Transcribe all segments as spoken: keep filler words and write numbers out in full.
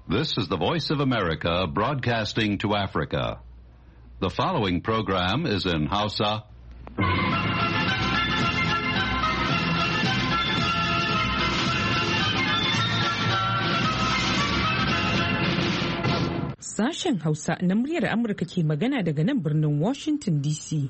This is the Voice of America broadcasting to Africa. The following program is in Hausa. Sashen Hausa na muryar Amurka ke magana daga nan birnin Washington D C.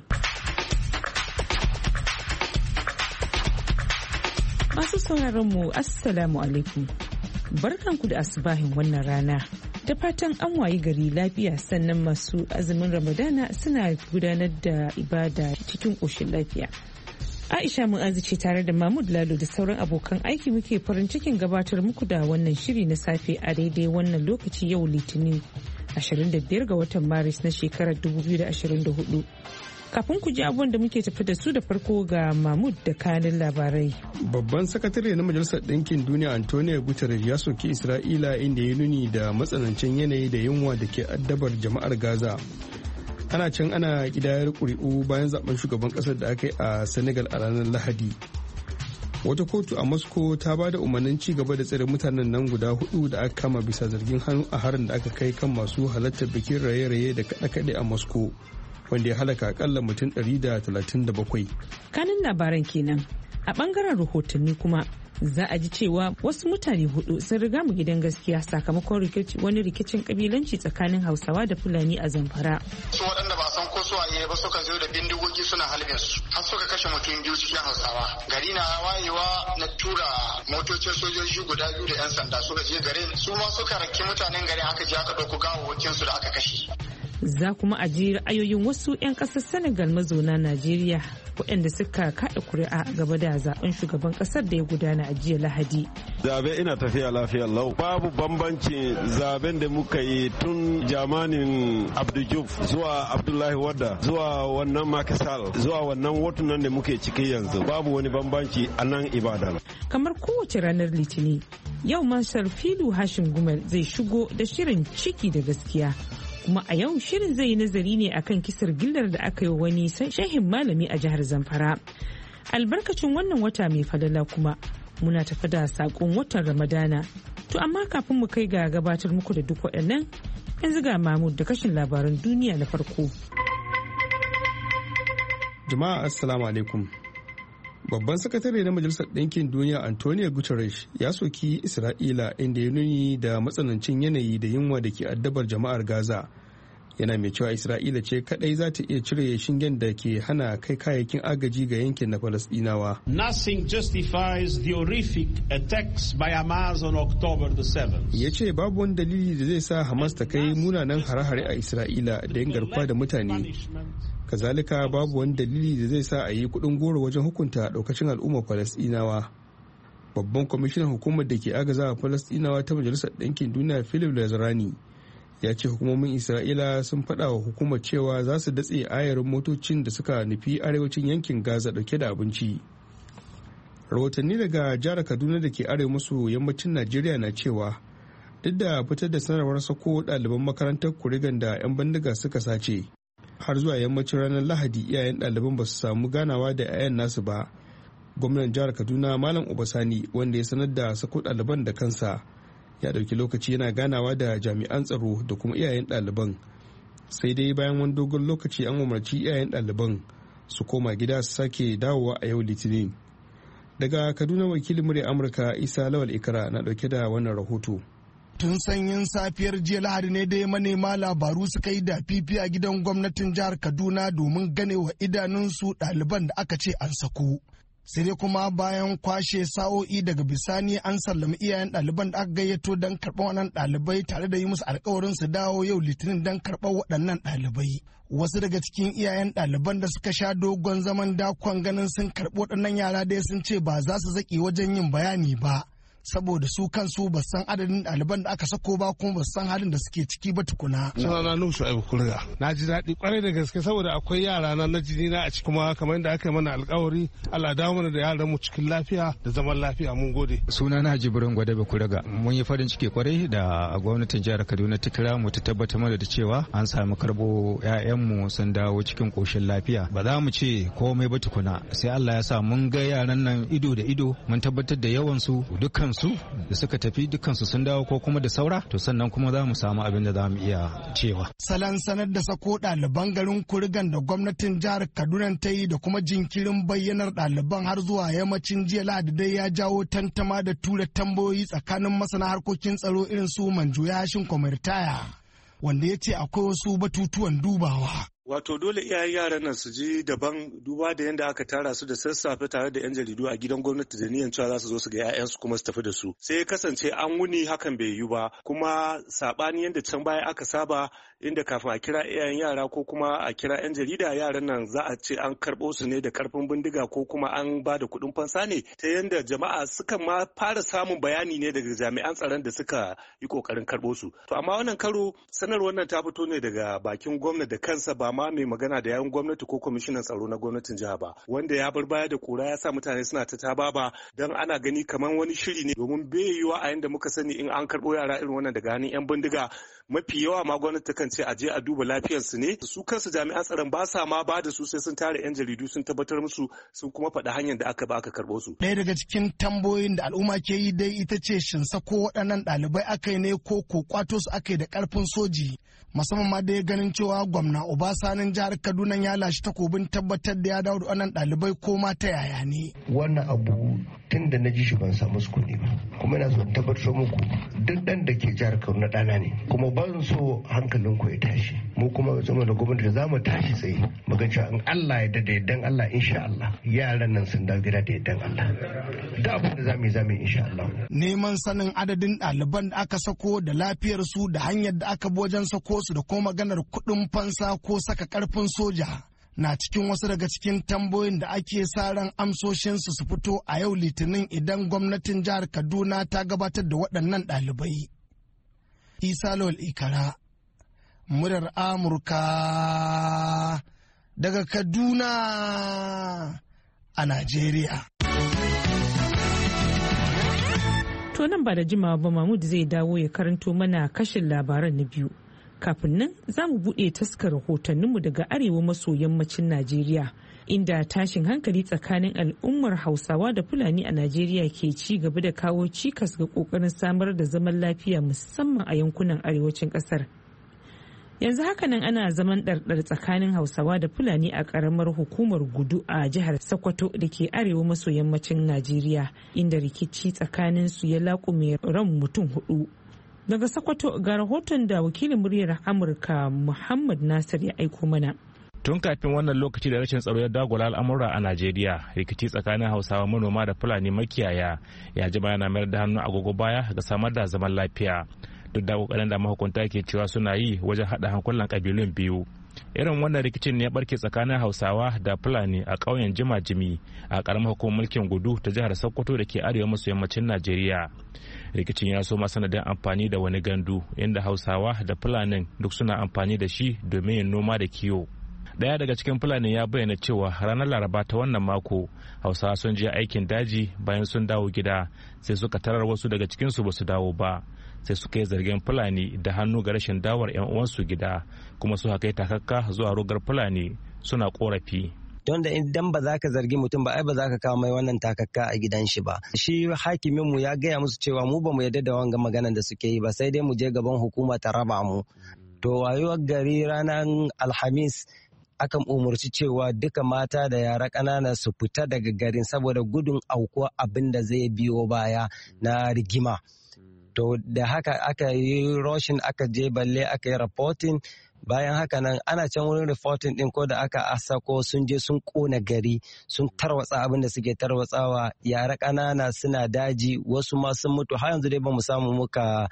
Masu sauraron mu Assalamu alaikum. Barkanku da asubahin wannan rana. Da fatan an wayi gari lafiya sannan masu azumin Ramadana suna gudanar da ibada cikin ƙoshin lafiya. Aisha Mu'azu ce tare da Mahmud Lalo da sauran abokan aiki muke farin cikin gabatar muku da wannan shiri na safe a daidai wannan lokaci yau Litinin ashirin da biyar ga watan Maris na shekarar dubu biyu da ashirin da hudu. Kafin ku ji abubuwan da muke tafi da su da farko ga Mahmud da kanin labarai. Babban sakatare na Majalisar Ɗinkin Duniya Antonio Guterres ya soki Isra'ila inda ya nuni da matsanancin yanayi da yunwa da ke addabar jama'ar Gaza. Ana can ana kidayar ƙuri'u bayan zaben shugaban ƙasar da aka yi a Senegal a ranar Lahadi. Wata kotu a Moscow ta ba da umarnin ci gaba da tsare mutanen nan guda hudu da aka kama bisa zargin hannu a harin da aka kai kan masu halartar bikin raye-raye da kaɗe-kaɗe a Moscow, wanda ya halaka akalla mutum ɗari da talatin da bakwai. Kanin labaran kenan. A ɓangaren rahotanni kuma za a ji cewa wasu mutane hudu sun riga mu gidan gaskiya sakamakon wani rikicin kabilanci tsakanin Hausawa da Fulani a Zamfara. Su waɗanda ba san ko su waye ba suka zo da bindigogi suna halbin su har suka kashe mutum biyu cikin Hausawa. Gari na wayewa na tura motocin sojoji guda biyu da 'yan sanda suka je garin, su ma suka raki mutanen garin aka je aka ɗauko gawawwakin su da aka kashe. Za kuma a ji ra'ayoyin wasu 'yan ƙasar Senegal mazauna Najeriya waɗanda suka kaɗa kuri'a gaba da zaben shugaban ƙasar da ya gudana a jiya Lahadi. Zabe ina tafiya lafiya lau. Babu bambanci zaben da muka yi tun jamanin Abdujuf zuwa Abdullahi Wadda zuwa wannan Makisal zuwa wannan wotunan da muke ciki yanzu. Babu wani bambanci a nan Ibadan. Kamar kowace ranar Litinin, yau Marshal Filu Hashim Gumel zai shigo da shirin ciki da gaskiya. Kuma a yau shirin zai yi nazari ne akan kisar gillar da aka yi wani shehin malami a jihar Zamfara. Albarkacin wannan wata mai falala kuma muna tafi da sakon watan Ramadana. To amma kafin mu kai ga gabatar muku da duk waɗannan, yanzu ga Mahmud da kashin labaran duniya na farko. Jama'a Assalamu alaikum. Babban sakatare na Majalisar Ɗinkin Duniya Antonio Guterres ya soki Isra'ila inda ya nuni da matsanancin yanayi da yunwa da ke addabar jama'ar Gaza. Yana mai cewa Isra'ila ce kadai za ta iya cire shingen da ke hana kai kayayyakin agaji ga yankin na Falasɗinawa. Nothing justifies the horrific attacks by Hamas on October the seventh. Ya ce babu wani dalili da zai sa Hamas ta kai munanan hare-hare a Isra'ila da yin garkuwa da mutane. Kazalika babu wani dalili da zai sa a yi kudin goro wajen hukunta daukacin al'ummar Falasɗinawa. Babban kwamishinan hukumar da ke agazawa Falasɗinawa ta Majalisar Ɗinkin Duniya Philip Lazarani ya ce hukumomin Isra'ila sun faɗa wa hukumar cewa za su datse ayarin motocin da suka nufi arewacin yankin Gaza dauke da abinci. Rahotanni daga jihar Kaduna da ke arewa maso yammacin Najeriya na cewa duk da fitar da sanarwar sako ɗaliban makarantar Kurigan da 'yan bindiga suka sace, har zuwa yammacin ranar Lahadi iyayen ɗaliban ba su samu ganawa da 'ya'yan nasu ba. Gwamnan jihar Kaduna Malam Obasani, wanda ya sanar da sako ɗaliban da kansa, ya ɗauki lokaci yana ganawa da jami'an tsaro da kuma iyayen ɗaliban. Sai dai bayan wani dogon lokaci an umarci iyayen ɗaliban su koma gida su sake dawowa a yau Litinin. Daga Kaduna, wakilin murya Amurka Isa Lawal Ikra na ɗauke da wannan rahoto. Tun sanyin safiyar jiya Lahadi ne dai manema labaru suka yi da fifi a gidan gwamnatin jihar Kaduna domin gane wa idanunsu ɗaliban da aka ce an sako. Sai dai kuma bayan kwashe sa'o'i daga bisani an sallami iyayen ɗaliban da aka gayyato don karɓar waɗannan ɗalibai tare da yi musu alkawarin su dawo yau Litinin don karɓar waɗannan ɗalibai. Wasu daga cikin iyayen ɗaliban da suka sha dogon zaman dakon ganin sun karɓi waɗannan yara dai sun ce ba za su zaƙi wajen yin bayani ba. Saboda su kansu ba san adadin ɗaliban da aka sako ba kuma ba san halin da suke ciki ba tukuna. Sunana Nuhu Shu'aibu Kurga. Na ji daɗi kwarai da gaske saboda akwai yara na na jini na a ciki kuma kamar yadda aka yi mana alkawari Allah dawo mana da yaran mu cikin lafiya da zaman lafiya, mun gode. Sunana Jibrin Gwadabe Kurga. Mun yi farin ciki kwarai da gwamnatin jihar Kaduna ta kira mu ta tabbatar mana da cewa an samu karbo ƴaƴanmu sun dawo cikin koshin lafiya. Ba za mu ce komai ba tukuna sai Allah ya sa mun ga yaran nan ido da ido, mun tabbatar da yawan su dukkan su da suka tafi dukkansu sun dawo ko kuma da saura to sannan kuma za mu samu abin da za mu iya cewa. Salon sanar da sako ɗaliban garin Kurigan da gwamnatin jihar Kaduna ta yi da kuma jinkirin bayyanar ɗaliban har zuwa yammacin jiya Lahadi dai ya jawo tantama da tura tambayoyi tsakanin masana harkokin tsaro irin su Manjo Yashin Kwamirtaya wanda ya ce akwai wasu batutuwan dubawa. Wato dole iyayen yaran nan su ji daban duba da yadda aka tara su da sassafe tare da 'yan jaridu a gidan gwamnati da niyan cewa za su zo su ga 'ya'yansu kuma su tafi da su. Sai kasance an wuni hakan bai yi ba kuma saɓani yadda can baya aka saba inda kafin a kira iyayen yara ko kuma a kira 'yan jarida yaran nan za a ce an karɓo su ne da karfin bindiga ko kuma an ba da kuɗin fansa ne ta yadda jama'a suka ma fara samun bayani ne daga jami'an tsaron da suka yi ƙoƙarin karɓo su. To amma wannan karo sanarwar nan ta fito ne daga bakin gwamnati da kansa ba ma mai magana da yawun gwamnati ko kwamishinan tsaro na gwamnatin jiha ba wanda ya bar baya da kura ya sa mutane suna ta tababa don ana gani kamar wani shiri ne domin bai yiwa a yanda muka sani in an karɓo yara irin wannan daga hannun 'yan bindiga mafi yawa ma gwamnati kan ce a je a duba lafiyarsu ne su kansu jami'an tsaron ba sa ma ba da su sai sun tare 'yan jaridu sun tabbatar musu sun kuma faɗi hanyar da aka ba aka karɓo su. Ɗaya daga cikin tambayoyin da al'umma ke yi dai ita ce shin sako waɗannan ɗalibai aka yi ne ko ko kwato su aka yi da ƙarfin soji musamman ma dai ganin cewa gwamna Obasanin jihar Kaduna ya lashe takobin tabbatar da ya dawo da wannan ɗalibai ko ma ta yaya ne. Wannan abu tun da na ji shi ban samu sukuni ba kuma ina so in tabbatar muku duk ɗan da ke jihar Kaduna ɗana ne kuma ban so hankalin ku ya tashi mu kuma zama da gwamnati za mu tashi tsaye mu ga cewa in Allah ya dade dan Allah insha Allah yaran nan sun dawo gida da yaddan Allah da abin da zamu yi zamu yi insha Allah. Neman sanin adadin ɗaliban da aka sako da lafiyar su da hanyar da aka bi wajen sako su da kuma maganar kuɗin fansa ko saka ƙarfin soja na cikin wasu daga cikin tambayoyin da ake sa ran amsoshinsu su fito a yau Litinin idan gwamnatin jihar Kaduna ta gabatar da waɗannan ɗalibai. Isa Lawal Ikara, murar Amurka daga Kaduna a Najeriya. To nan ba da jimawa ba Mahmud zai dawo ya karanto mana kashin labaran na biyu. Kafin nan za mu buɗe taskar rahotanninmu daga arewa maso yammacin Najeriya, inda tashin hankali tsakanin al'ummar Hausawa da Fulani a Najeriya ke ci gaba da kawo cikas ga ƙoƙarin samar da zaman lafiya musamman a yankunan arewacin ƙasar. Yanzu hakanan ana zaman ɗarɗar tsakanin Hausawa da Fulani a ƙaramar hukumar Gudu a jihar Sokoto da ke arewa maso yammacin Najeriya, inda rikici tsakanin su ya laƙume ran mutum hudu. Daga Sokoto ga rahoton da wakilin muryar Amurka Muhammad Nasir ya aiko mana. Tun kafin wannan lokaci da rashin tsaro ya dagula al'amura a Najeriya, rikici tsakanin Hausawa manoma da Fulani makiyaya ya jima yana mayar da hannu agogo baya ga samar da zaman lafiya. Duk da kokarin da mahukunta ke cewa suna yi wajen haɗa hankulan kabilun biyu. Irin wannan rikicin ne ya barke tsakanin Hausawa da Fulani a ƙauyen Jima-Jimi a ƙaramar hukumar mulkin Gudu ta jihar Sokoto da ke arewa maso yammacin Najeriya. Rikicin ya so sanadin amfani da wani gandu inda Hausawa da Fulanin duk suna amfani da shi domin yin noma da kiwo. Daya daga cikin Fulani ya bayyana cewa ranar Laraba ta wannan mako Hausawa sun je aikin daji bayan sun dawo gida sai suka tarar wasu daga cikinsu ba su dawo ba. Sai suka yi zargin Fulani da hannu ga rashin dawar 'yan uwansu gida kuma su haka takakka zuwa rogar Fulani suna korafi. Don da idan ba za ka zargi mutum ba ai ba za ka kawo mai wannan takakka a gidan shi ba. Shi hakimin mu ya gaya musu cewa mu ba mu yarda da wanga maganan da suke yi ba sai dai mu je gaban hukuma ta raba mu. To wayewar gari ranar Alhamis akan umurci cewa duka mata da yara ƙanana su fita daga garin saboda gudun aukuwa abin da zai biyo baya na rigima. To da haka aka yi roshin aka je balle aka yi reporting bayan haka nan ana can wurin reporting din ko da aka asako sun je sun kona gari sun tarwatsa abin da suke tarwatsawa yara ƙanana suna daji wasu ma sun mutu har yanzu dai ba mu samu muka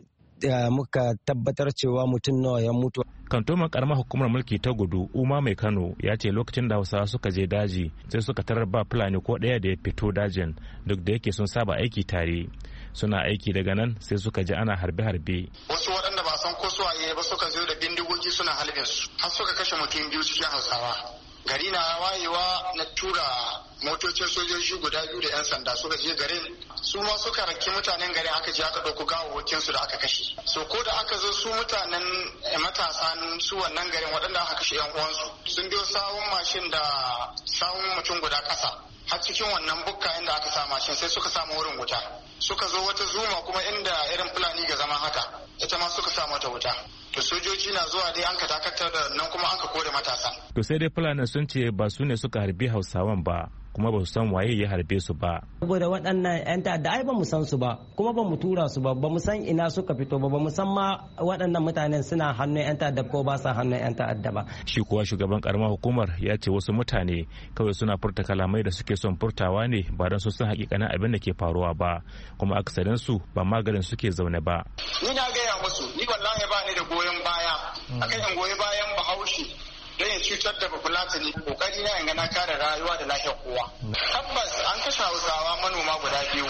muka tabbatar cewa mutum nawa ya mutu. Kantoman karamar hukumar mulki ta Gudu Uma Mai Kano ya ce lokacin da Hausawa suka je daji sai suka tarar ba Fulani ko ɗaya da ya fito dajin duk da yake sun saba aiki tare. Suna aiki daga nan sai suka ji ana harbe-harbe. Wasu waɗanda ba san ko su waye ba suka zo da bindigogi suna halbin su har suka kashe mutum biyu cikin Hausawa. Gari na wayewa na tura motocin sojoji guda biyu da 'yan sanda suka je garin su ma suka raki mutanen garin aka je aka ɗauko gawawwakin su da aka kashe. So ko da aka zo su mutanen matasan su wannan garin waɗanda aka kashe 'yan uwansu sun biyo sawun mashin da sawun mutum guda ƙasa har cikin wannan bukka inda aka sa mashin sai suka samu wurin wuta. suka zo wata zuma kuma inda irin fulani ga zama haka ita ma suka sa mata wuta. To sojoji na zuwa dai an ka dakatar da nan kuma an ka kore matasan. To sai dai fulani sun ce ba su ne suka harbi Hausawan ba kuma ba su san waye ya harbe su ba. Saboda waɗannan 'yan ta'adda ai ba mu san su ba kuma ba mu tura su ba ba mu san ina suka fito ba ba mu san ma waɗannan mutanen suna hannun 'yan ta'adda ko ba sa hannun 'yan ta'adda ba. Shi kuwa shugaban karamar hukumar ya ce wasu mutane kawai suna furta kalamai da suke son furtawa ne ba don su san hakikanin abin da ke faruwa ba kuma aksarin su ba maganin suke zaune ba. Ni na gaya musu ni wallahi ba ni da goyon baya akan in goyi bayan Bahaushe don ya cutar da bafulatani kokari na yanga na kare rayuwa da lafiyar kowa. Tabbas an kashe Hausawa manoma guda biyu.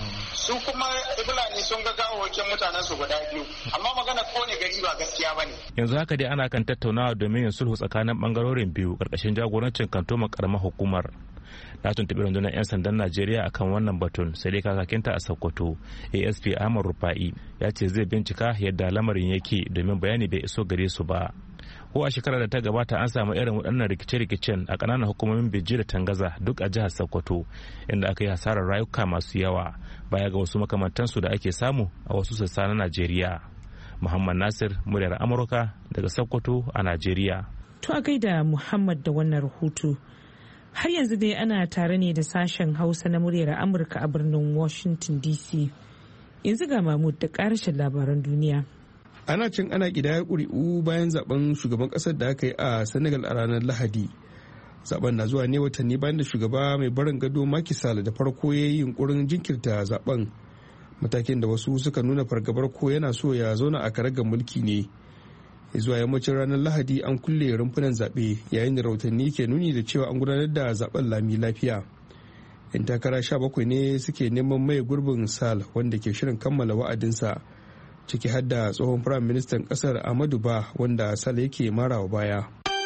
Su kuma Fulani sun ga gawawakin mutanen su guda biyu. Amma magana kone gari ba gaskiya bane. Yanzu haka dai ana kan tattaunawa domin yin sulhu tsakanin bangarorin biyu karkashin jagorancin kantoman karamar hukumar. Na tuntuɓi rundunar 'yan sandan Najeriya akan wannan batun sai dai kakakinta a Sokoto A S P Ahmad Rufa'i ya ce zai bincika yadda lamarin yake domin bayani bai iso gare su ba. Ko a shekarar da ta gabata an samu irin waɗannan rikice-rikicen a ƙananan hukumomin Bijji da Tangaza duk a jihar Sokoto inda aka yi hasarar rayuka masu yawa baya ga wasu makamantansu da ake samu a wasu sassa na Najeriya. Muhammad Nasir, muryar Amurka daga Sokoto a Najeriya. To a gaida Muhammad da wannan rahoto. Har yanzu dai ana tare ne da sashen Hausa na muryar Amurka a birnin Washington D C. Yanzu ga Mahmud da ƙarashin labaran duniya. Ana cin ana ƙidayar ƙuri'u bayan zaben shugaban ƙasar da aka yi a Senegal a ranar Lahadi. Zaben na zuwa ne watanni bayan da shugaba mai barin gado Macky Sall da farko ya yi yunkurin jinkirta zaben. Matakin da wasu suka nuna fargabar ko yana so ya zauna a karagar mulki ne. Zuwa yammacin ranar Lahadi an kulle rumfunan zaɓe yayin da rahotanni ke nuni da cewa an gudanar da zaben lami lafiya. 'Yan takara sha bakwai ne suke neman mai gurbin Sall wanda ke shirin kammala wa'adinsa, ciki har da tsohon firayim ministan kasar Ahmadu Ba wanda Sall yake marawa baya.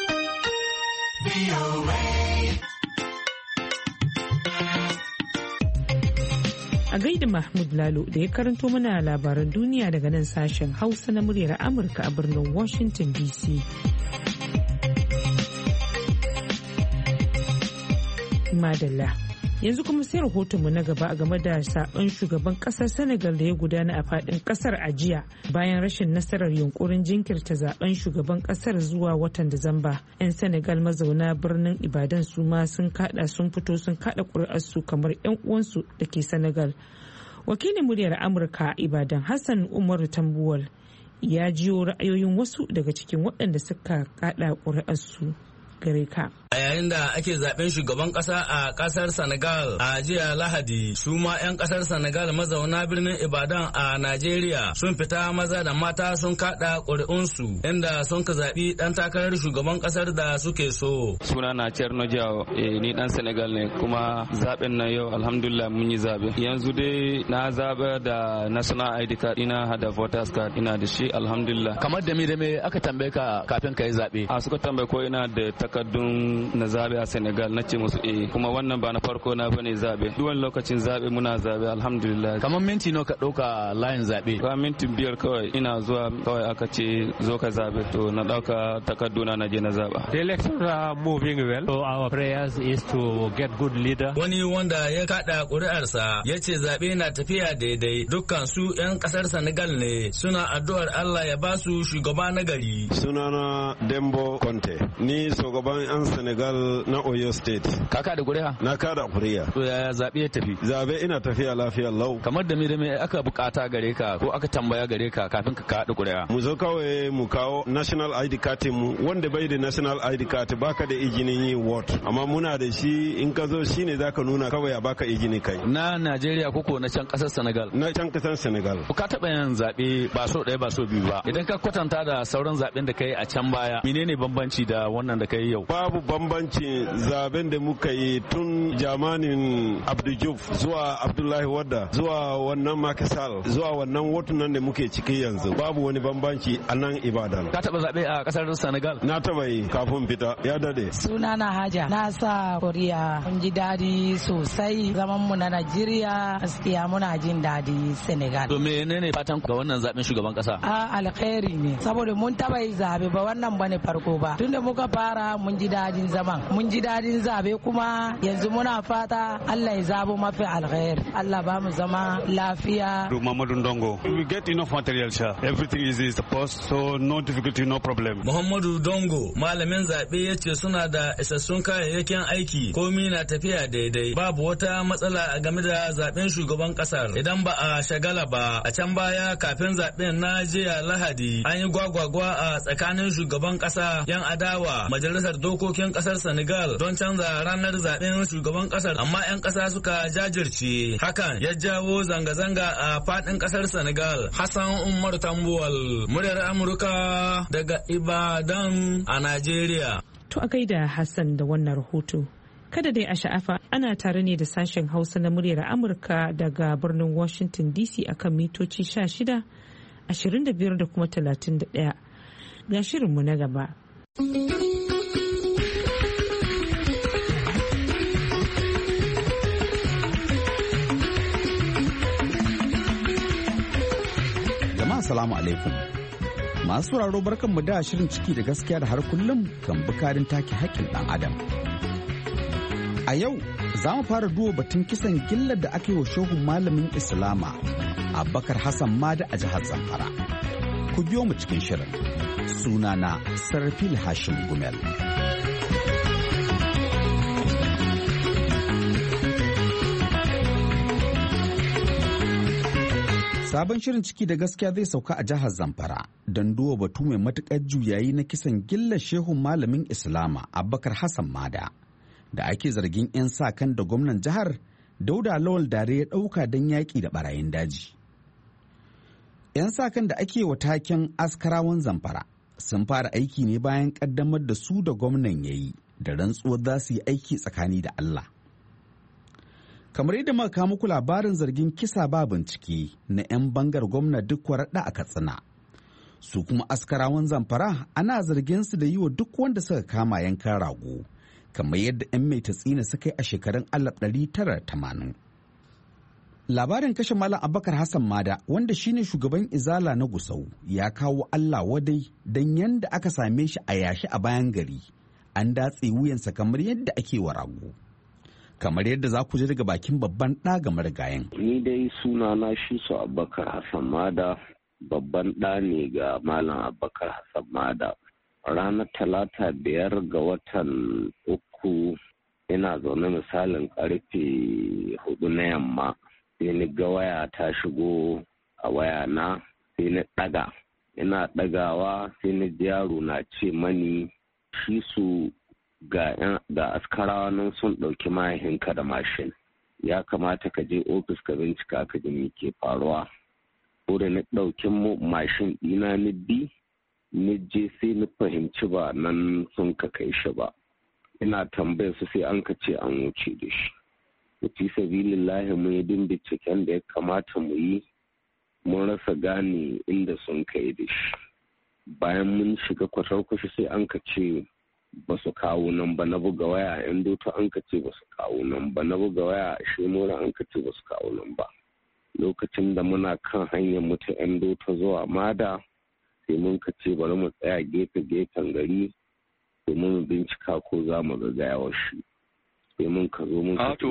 A gaida Mahmud Lalo da ya karanto mana labaran duniya daga nan sashen Hausa na muryar Amurka a birnin Washington D C. Madalla. Yanzu kuma sai rahotonmu na gaba a game da zaben shugaban kasar Senegal da ya gudana a fadin kasar a jiya bayan rashin nasarar yunkurin jinkirta zaben shugaban kasar zuwa watan Disamba. 'Yan Senegal mazauna birnin Ibadan su ma sun kada sun fito sun kada ƙuri'arsu kamar 'yan uwansu da ke Senegal. Wakilin muryar Amurka a Ibadan Hassan Umaru Tambuwal ya jiyo ra'ayoyin wasu daga cikin waɗanda suka kada ƙuri'arsu. Gare ka. A yayin da ake zaben shugaban kasa a kasar Senegal a jiya Lahadi, su ma 'yan kasar Senegal mazauna birnin Ibadan a Najeriya sun fita maza da mata sun kada ƙuri'unsu inda sun ka zaɓi ɗan takarar shugaban kasar da suke so. Suna na Cerno Jawo, eh, ni ɗan Senegal ne kuma zaben na yau alhamdulillah mun yi zaɓe. Yanzu dai na zaɓe da National I D card ina hada voters card ina da shi alhamdulillah. Kamar da me da me aka tambaye ka kafin ka yi zaɓe? A suka tambaye ko ina da takardun na zabe a Senegal na ce musu eh kuma wannan ba na farko na bane zabe duwan lokacin zabe muna zabe alhamdulillah. Kamar minti nawa ka dauka layin zabe? Ba minti biyar kawai ina zuwa kawai aka ce zo ka zabe to na dauka takarduna na je na zaba. The elections are moving well. So our prayers is to get good leader. Wani wanda ya kada ƙuri'arsa ya ce zabe na tafiya daidai dukkan su 'yan kasar Senegal ne suna addu'ar Allah ya ba su shugaba na gari. Sunana Dembo Conte ni shugaban 'yan Senegal na Oyo State. Ka kada kuri'a? Na kada kuri'a. To yaya zabe ya tafi? Zabe ina tafiya lafiya lau. Kamar da me da me aka bukata gare ka ko aka tambaya gare ka kafin ka kada kuri'a? Mu zo kawai mu kawo national I D card mu wanda bai da national I D card baka da izinin yin vote amma muna da shi in ka zo shine zaka nuna kawai a baka izini kai. Na Najeriya koko na can kasar Senegal? Na can kasar Senegal. Ka taba yin zabe ba so ɗaya ba so biyu ba. Idan ka kwatanta da sauran zaben da kai a can baya menene bambanci da wannan da kai yau? Babu bambanci zaben da muka yi tun jamanin Abdou Diouf zuwa Abdullahi Wadda zuwa wannan Macky Sall zuwa wannan wotunan da muke ciki yanzu babu wani bambanci a nan Ibadan. Ka taba zabe a kasar Senegal? Na taba yi kafin fita ya dade. Sunana Haja na sa kuriya mun ji dadi sosai zaman mu na Najeriya gaskiya muna jin dadi Senegal. To menene fatan ga wannan zaben shugaban kasa? A alkhairi ne saboda mun taba yi zabe ba wannan bane farko ba tunda muka fara gaskiya mun ji dadin zaman mun ji dadin zabe kuma yanzu muna fata Allah ya zabo mafi alkhair Allah ba mu zama lafiya. Muhammadu Dongo, we get enough material sha, everything is is supposed, so no difficulty, no problem. Muhammadu Dongo malamin zabe yace suna da isassun kayayyakin aiki, komi na tafiya daidai, babu wata matsala game da zaben shugaban kasar. Idan ba a shagala ba, a can baya kafin zaben na jiya Lahadi an yi gwagwagwa a tsakanin shugaban kasa, yan adawa, majalisar dokokin kasar Senegal don canza ranar zaben shugaban kasar, amma yan kasa suka jajirce. Hakan ya jawo zanga-zanga a fadin kasar Senegal. Hassan Umar Tambuwal, muryar Amurka daga Ibadan a Najeriya. To a gaida Hassan da wannan rahoto. Kada dai a sha'afa ana tare ne da sashen Hausa na muryar Amurka daga birnin Washington D C akan mitoci sha shida, ashirin da biyar da kuma talatin da ɗaya. Ga shirinmu na gaba. Jama'a salamu alaikum. Masu sauraro barkanmu da shirin ciki da gaskiya da har kullum kan bukarin take haƙƙin ɗan adam. A yau za mu fara duba batun kisan gillar da aka yi wa shehun malamin Islama Abubakar Hassan Mada a jihar Zamfara. Ku biyo mu cikin shirin. Sunana Sarfil Hashim Gumel. Sabon shirin ciki da gaskiya zai sauka a jihar Zamfara don duba batu mai matuƙar juyayi na kisan gillar shehun malamin Islama Abubakar Hassan Mada da ake zargin 'yan sa kan da gwamnan jihar Dauda Lawal Dare ya ɗauka don yaƙi da ɓarayin daji. 'Yan sa kan da ake wa taken askarawan Zamfara sun fara aiki ne bayan ƙaddamar da su da gwamnan ya yi da rantsuwar za su yi aiki tsakani da Allah. Kamar yadda muka kawo muku labarin zargin kisa ba bincike na 'yan bangar gwamna duk waraɗa a Katsina. Su kuma askarawan Zamfara ana zargin su da yi wa duk wanda suka kama yankan rago, kamar yadda 'yan mai tatsina suka yi a shekarun alif ɗari tara da tamanin. Labarin kashe Malam Abubakar Hassan Mada, wanda shine shugaban Izala na Gusau, ya kawo Allah wadai don yanda aka same shi a yashi a bayan gari, an datse wuyansa kamar yadda ake wa rago. Kamar yadda za ku ji daga bakin babban ɗa ga marigayen. Ni dai suna na shi su Abubakar Hassan Mada, babban ɗa ne ga Malam Abubakar Hassan Mada. Ranar talata biyar ga watan uku ina zaune misalin karfe hudu na yamma. Sai ni ga waya ta shigo a waya na, sai ni ɗaga. Ina ɗagawa sai ni ji yaro na ce mani shi su ga askarawa nan sun ɗauki mahaihinka da mashin, ya kamata ka je ofis ka bincika ka ji me ke faruwa. Ko da na ɗauki mashin ɗina ni bi ni je sai ni fahimci ba nan sun ka kai shi ba. Ina tambayar su sai an ka ce an wuce da shi. Fi sabilillahi mu yi din binciken da ya kamata mu yi, mun rasa gane inda sun kai da shi. Bayan mun shiga kwatarkwashi sai an ka ce ba su kawo nan ba, na buga waya yan dota an ka ce ba su kawo nan ba, na buga waya a shemura an ka ce ba su kawo nan ba. Lokacin da muna kan hanyar mu ta yan dota zuwa Mada sai mun ka ce bari mu tsaya gefe gefen gari domin bincika ko za mu ga gayawar shi. Sai mun ka zo mun ka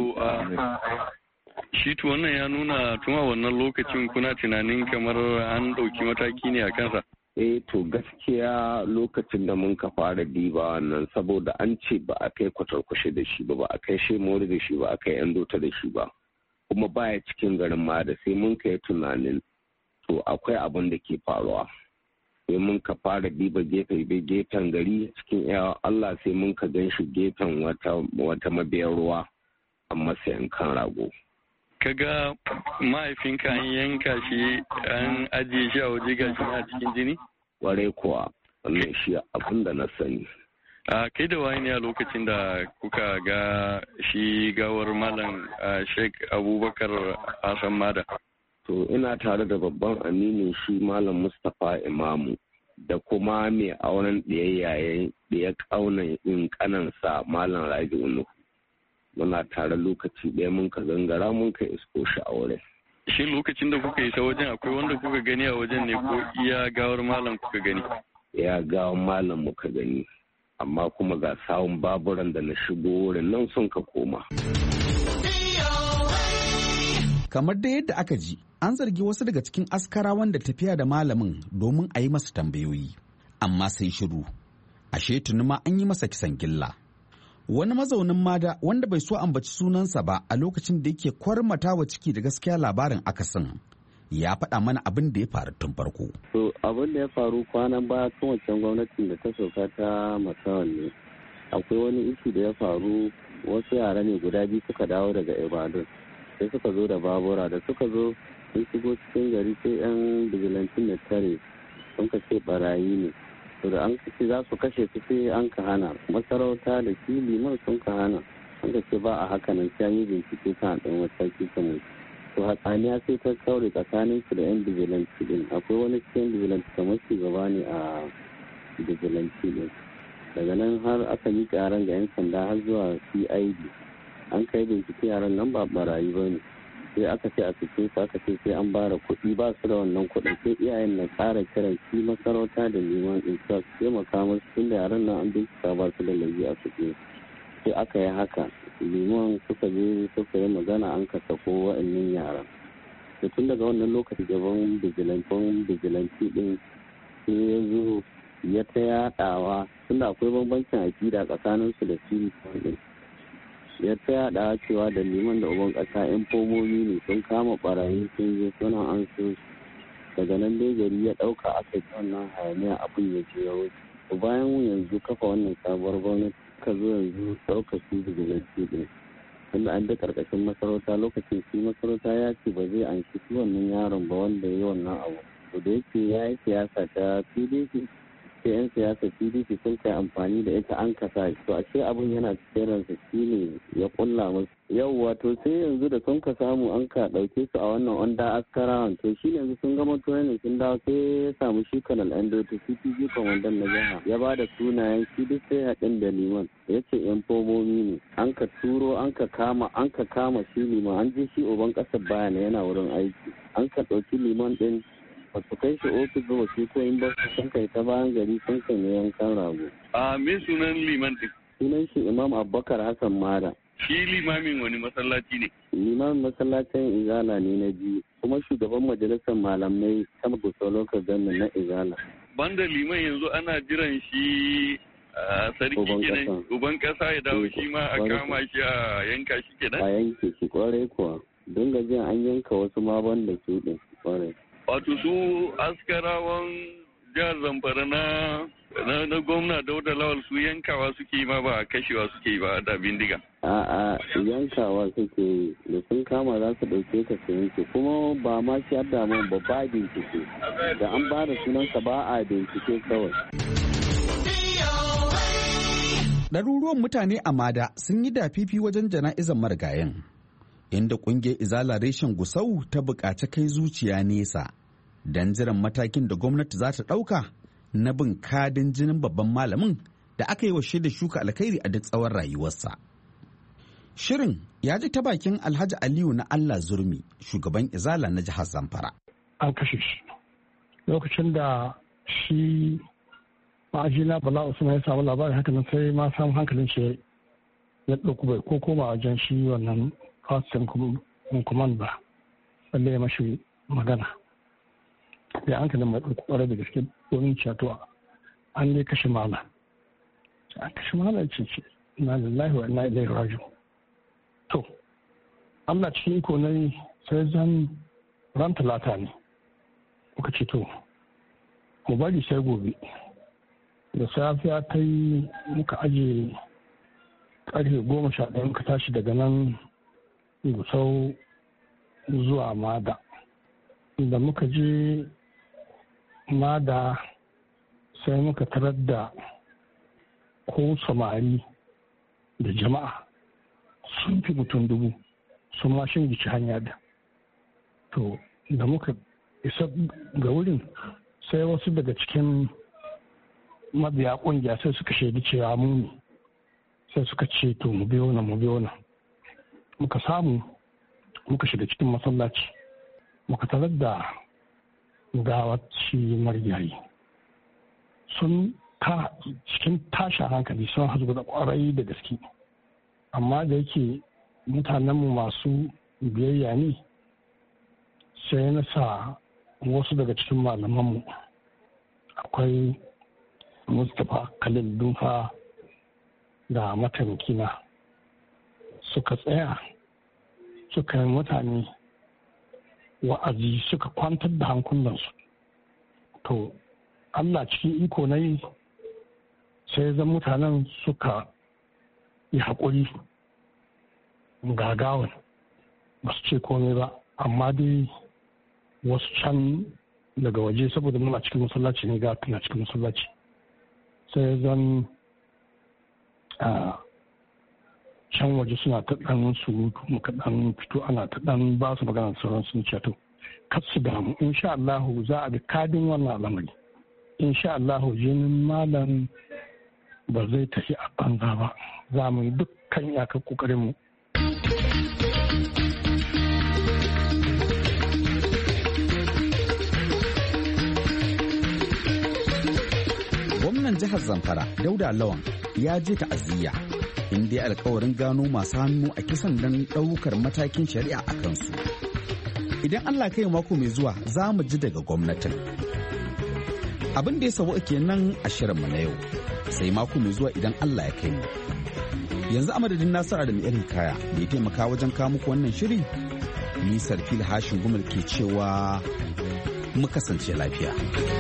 shi to wannan ya nuna tun a wannan lokacin kuna tunanin kamar an ɗauki mataki ne a kansa. Eh to gaskiya lokacin da mun ka fara diba wannan saboda an ce ba a kai kwatarkwashe da shi ba, ba a kai shemori da shi ba, a kai yan dota da shi ba, kuma baya cikin garin ma da sai mun kai tunanin to akwai abin da ke faruwa. Sai mun ka fara diba gefe gefen gari cikin yawa Allah sai mun ka gan shi gefen wata wata mabiyar ruwa a matsayin kan rago. Kaga mahaifinka an yanka shi an ajiye shi a waje ga shi a cikin jini? Warai kuwa, wannan shi abin da na sani. A kai da wani a lokacin da kuka ga shi gawar Malam Sheikh Abubakar Hassan Mada? To ina tare da babban aminin shi Malam Mustapha Imamu da kuma mai auren ɗaya ɗaya ƙaunar in ƙanansa Malam Rabi'u Nuhu. Muna tare lokaci ɗaya mun ka gangara mun ka isko shi a wurin. Shi lokacin da kuka isa wajen akwai wanda kuka gani a wajen ne ko iya gawar malam kuka gani? Ya gawar malam muka gani. amma kuma ga sawun baburan da na shigo wurin nan sun ka koma. Kamar da yadda aka ji, an zargi wasu daga cikin askarawan da tafiya da malamin domin a yi masa tambayoyi, amma sai shiru. Ashe tuni ma an yi masa kisan gilla. Wani mazaunin Mada wanda bai so ambaci sunansa ba a lokacin da yake kwarmata wa ciki da gaskiya labarin akasin, ya faɗa mana abin da ya faru tun farko. To abin da ya faru kwanan baya tun wancan gwamnatin da ta sauka ta Masawan ne. Akwai wani ishi da ya faru, wasu yara ne guda biyu suka dawo daga Ibadan. Sai suka zo da babura, da suka zo sun shigo cikin gari sai yan bijilantin da tare sun ka ce barayi ne. To da an kace za su kashe su sai an ka hana, masarauta da shi liman sun ka hana, an ka ce ba a haka nan sai yi bincike kan ɗan mataki ta mutu. To hatsaniya sai ta kaure tsakanin su da yan bijilanti din. Akwai wani cikin bijilanti kamar shugaba ne a bijilanti din. Daga nan har aka yi yaran ga yan sanda har zuwa C I D. An kai bincike yaran nan ba barayi ba ne. Sai aka ce a cikin su aka ce sai an bara kuɗi, ba su da wannan kuɗin, sai iyayen na ƙara kiran shi masarauta da liman in su taimaka musu tun da yaran nan an bincika ba su da laifi a cikin. Sai aka yi haka, liman suka je suka yi magana an ka sako wa'annan yaran. Da tun daga wannan lokaci gaban bijilantin bijilanti din sai ya zo ya ta yaɗawa, tunda akwai bambancin aƙida tsakanin su da siri din. Ya ta yaɗawa cewa da liman da uban ƙasa yan fomomi ne sun kama barayi sun je suna an so. Daga nan dai gari ya ɗauka aka yi wannan hayaniya abin ya je ya wuce. Bayan yanzu kafa wannan sabuwar gwamnati ka zo yanzu ɗaukar su bijilanti ɗin. Tunda an da ƙarƙashin masarauta lokacin shi masarauta ya ce ba zai an shi wannan yaron ba wanda ya yi wannan abu. To da yake ya yi siyasa ta P D P, sai 'yan siyasa P D P sun kai amfani da ita an kasa shi. To ashe abin yana cikin ransa shi ne ya kulla musu. Yau wato sai yanzu da sun ka samu an ka ɗauke su a wannan onda askarawan. To shi yanzu sun gama training sun dawo sai ya samu shi kanal Ando to C P G kwamandan na jiha. Ya ba da sunayen shi duk sai haɗin da liman. Ya ce 'yan fomomi ne. An ka turo an ka kama an ka kama shi liman, an je shi uban ƙasar bayana yana wurin aiki. An ka ɗauki liman ɗin ba su kai shi ofis ba su ko in ba sun kai ta bayan gari sun kai ne yankan rago. A me sunan liman ɗin? Sunan shi Imam Abubakar Hassan Mada. Shi limamin wani masallaci ne? Limamin masallacin Izala ne na biyu, kuma shugaban majalisar malamai ta Gusau Local Government na Izala. Banda liman yanzu ana jiran shi sarki kenan uban kasa ya dawo shi ma a kama shi a yanka shi kenan? A yanke shi kwarai kuwa. Don gajiyan an yanka wasu ma banda su ɗin kwarai. Wato su askarawan jihar Zamfara na na gwamna Dauda Lawal su yankawa suke yi ma ba kashewa suke yi ba da bindiga. A'a yankawa suke yi, da sun kama za su ɗauke ka su yanke, kuma ba ma shi adda man ba ba bincike, da an ba da sunansa ba a bincike kawai. Ɗaruruwan mutane a Mada sun yi dafifi wajen jana'izar marigayen, inda ƙungiyar Izala reshen Gusau ta buƙaci kai zuciya nesa don jiran matakin da gwamnati za ta ɗauka na bin kadin jinin babban malamin da aka yi wa shaida shuka alkhairi a duk tsawon rayuwarsa. Shirin ya ji ta bakin Alhaji Aliyu na Allah Zurmi, shugaban Izala na jihar Zamfara. An kashe shi lokacin da shi ma'ajina Bala Usman ya samu labarin haka nan sai ma samu hankalin shi ya ɗauku bai ko koma wajen shi wannan fasin kuman ba, balle ya mashi magana. Da hankalin mai ɗauku ƙwarar da gaske domin catuwa an ne kashe mala. An kashe mala ce ce, na lillahi wa ina ilaihi raji'un. To, Allah cikin iko ne sai zan ran talata ne. Muka ce to, mu bari sai gobe. Da safiya ta yi muka aje ƙarfe goma sha ɗaya muka tashi daga nan Gusau zuwa Mada. Da muka je Mada sai muka tarar da ko samari da jama'a sun fi mutum dubu sun ma shingici hanya da. To da muka isa ga wurin sai wasu daga cikin mabiya kungiya sai suka shaidi cewa mu ne, sai suka ce to mu biyo na mu biyo na. Muka samu muka shiga cikin masallaci muka tarar da gawaci marigayi sun ta cikin tashin hankali sun hasu da kwarai da gaske. Amma da yake mutanenmu masu biyayya ne, sai na sa wasu daga cikin malamanmu, akwai Mustapha Khalil Dumfa da mataimakina, suka tsaya suka yi mutane wa'azi, suka kwantar da hankulansu. To Allah cikin iko na yi sai zan mutanen suka yi haƙuri gagawan, ba su ce komai ba, amma dai wasu can daga waje, saboda muna cikin masallaci ne, ga tana cikin masallaci, sai zan a can waje suna ta ɗan surutu, muka ɗan fito ana ta ɗan ba su magana sauran sun ce to kar su damu, insha Allah za a bi kadin wannan al'amari, insha Allah jinin malam ba zai tafi a banza ba, za mu yi dukkan iyakar kokarin mu. Gwamnan jihar Zamfara Dauda Lawan ya je ta'aziyya inda ya alkawarin gano masu hannu a kisan don ɗaukar matakin shari'a a kansu. Idan Allah kai mako mai zuwa za mu ji daga gwamnatin. Abin da ya sabo kenan a shirinmu na yau, sai mako mai zuwa idan Allah ya kai mu. Yanzu a madadin Nasiru Adamu Irin Kaya da ya taimaka wajen kawo muku wannan shiri, ni Sarfil Hashin Gumal ke cewa mu kasance lafiya.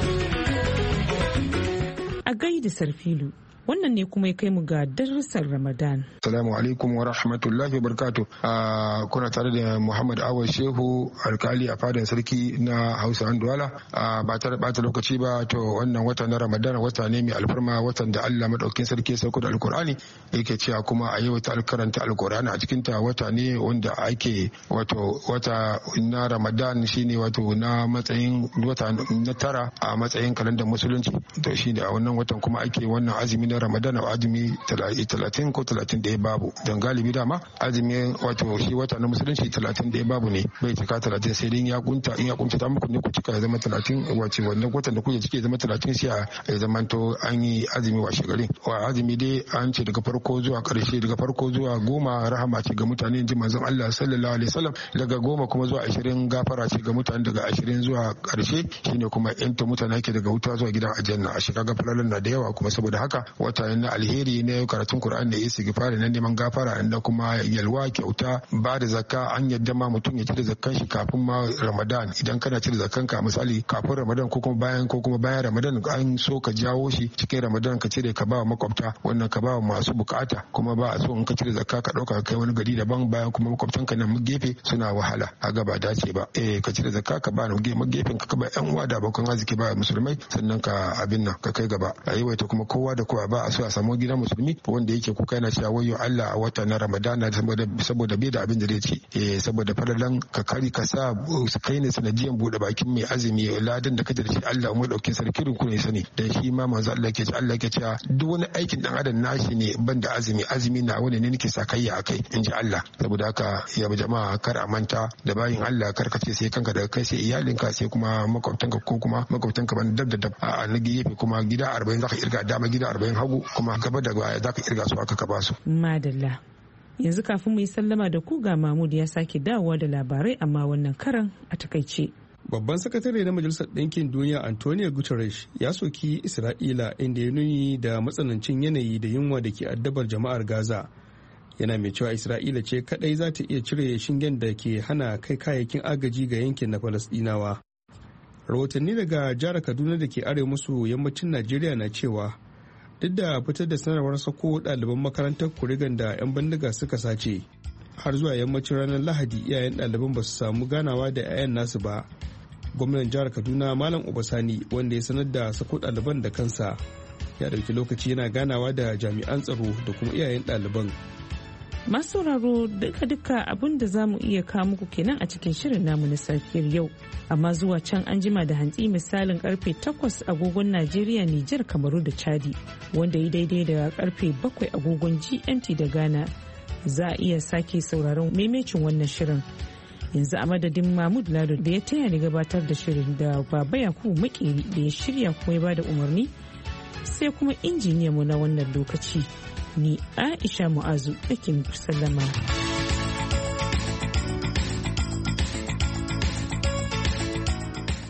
A gaida Sarfilu, wannan ne kuma ya kai mu ga darussan Ramadan. Assalamu alaikum wa rahmatullahi wa barakatuh. Uh, kuna tare da Muhammad Awal Shehu, alkali a fadan sarki na Hausa Anduwala. Uh, ba tare bata lokaci ba, to wannan wata na Ramadan wata ne mai alfarma, watan da Allah madaukakin sarki ya sauko da Alkur'ani, yake cewa kuma a yau ta alkaranta Alkur'ani a cikin ta. Wata ne wanda ake wato wata na Ramadan shine wato na matsayin wata na tara a matsayin kalandar musulunci. To shine a wannan watan kuma ake wannan azumi na Ramadan, a azumi talatin ko talatin da ya babu, don galibi dama azumi wato shi wata na musulunci talatin da ya babu ne, bai cika talatin, sai dai ya kunta in ya kunta ta muku ne ku cika ya zama talatin, wace wannan watan da kuke cike ya zama talatin, sai ya zama to an yi azumi washe gari. Wa azumi dai an ce daga farko zuwa karshe, daga farko zuwa goma rahama ce ga mutane, ji manzon Allah sallallahu alaihi wasallam, daga goma kuma zuwa ashirin gafara ce ga mutane, daga ashirin zuwa karshe shine kuma yanta mutane ke daga wuta zuwa gidan aljanna. A shiga gafaran na da yawa, kuma saboda haka wata na alheri ne, karatun Qur'ani da istighfar na neman gafara, da kuma yalwa, kyauta, ba da zakka. An yadda ma mutum ya cire zakkan shi kafin ma Ramadan. Idan kana cire zakkan ka misali kafin Ramadan ko kuma bayan ko kuma bayan Ramadan, an so ka jawo shi cikin Ramadan ka cire ka ba wa makwabta, wannan ka ba wa masu bukata. Kuma ba a so in ka cire zakka ka dauka kai wani gari daban, bayan kuma makwabtan ka nan gefe suna wahala, a gaba dace ba. Eh ka cire zakka ka ba na gefen ka, ka ba yan uwa da abokan arziki, ba musulmai, sannan ka abin nan ka kai gaba. A yawaita kuma kowa da kowa, ba a so a samu gidan musulmi wanda yake kuka yana cewa wayo Allah a wata na Ramadana saboda saboda bai da abin da zai ci, eh saboda fadalan ka kari ka sa kai ne sanadiyan bude bakin mai azumi, ladan da kaje da shi Allah mu dauke sarki ku ne sani. Dan shi ma manzo Allah ke ce Allah ke cewa duk wani aikin dan adam nashi ne banda azumi, azumi na wani ne nake sakayya akai, in ji Allah. Saboda haka ya jama'a kar a manta da bayin Allah, kar ka ce sai kanka daga kai sai iyalinka sai kuma makwabtanka, ko kuma makwabtanka ban dab da dab a na gefe kuma gida arba'in zaka irga dama, gida arba'in hagu, kuma gaba da baya zaka irga su aka ka ba su. Madalla. Yanzu kafin mu yi sallama da ku ga Mahmud ya sake dawowa da labarai, amma wannan karan a takaice. Babban sakatare na Majalisar Ɗinkin Duniya Antonio Guterres ya soki Isra'ila, inda ya nuni da matsanancin yanayi da yunwa da ke addabar jama'ar Gaza. Yana mai cewa Isra'ila ce kadai za ta iya cire shingen da ke hana kai kayayyakin agaji ga yankin na Falasɗinawa. Rahotanni daga jihar Kaduna da ke arewa maso yammacin Najeriya na cewa duk da fitar da sanarwar sako ɗaliban makarantar kurigan da 'yan bindiga suka sace, har zuwa yammacin ranar Lahadi iyayen ɗaliban ba su samu ganawa da 'ya'yan nasu ba. Gwamnan jihar Kaduna Malam Obasani, wanda ya sanar da sako ɗaliban da kansa, ya ɗauki lokaci yana ganawa da jami'an tsaro da kuma iyayen ɗaliban. Masu sauraro, duka-duka abin da za mu iya kawo muku kenan a cikin shirin namu na safiyar yau, amma zuwa can an jima da hantsi misalin karfe takwas agogon Najeriya, Nijar, Kamaru da Chadi, wanda ya daidai da karfe bakwai agogon G M T da Ghana, za a iya sake sauraron maimacin wannan shirin. Yanzu a madadin Mahmud Lado da ya taya ni gabatar da shirin, da Baba Yakubu Makeri da ya shirya kuma ya bada umarni, sai kuma injiniyanmu na wannan lokaci. Ni Aisha Mu'azu nake muku sallama.